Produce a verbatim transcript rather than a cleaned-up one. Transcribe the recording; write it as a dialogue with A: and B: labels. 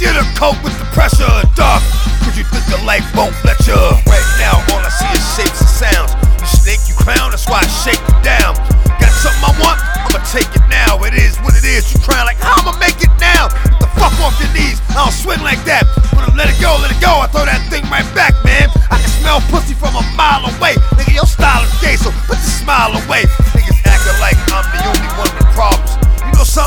A: Get a coat with the pressure, duck, cause you think the life won't let you.